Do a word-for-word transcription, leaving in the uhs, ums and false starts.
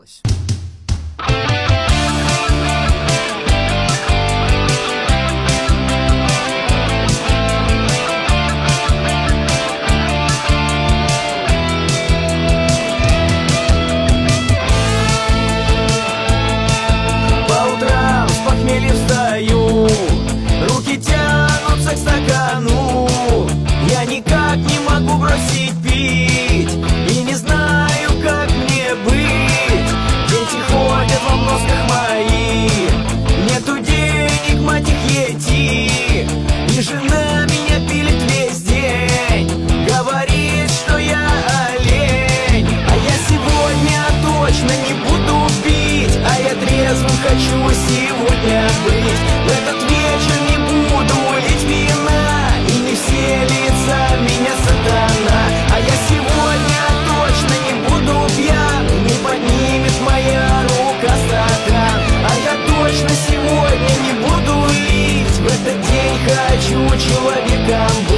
По утрам с похмелья встаю, руки тянутся к стакану. Я никак не могу бросить пить и не знаю, как мне быть. Дети ходят во мозгах моих, нету денег, мать их ети. И жена меня пилит весь день, говорит, что я олень. А я сегодня точно не буду пить, а я трезвым хочу сегодня быть. В этот вечер не буду лить вина, и не все лица меня сатана. А я сегодня точно не буду пьян, не поднимет моя рука стакан. А я точно сегодня не буду лить, в этот день хочу человеком быть.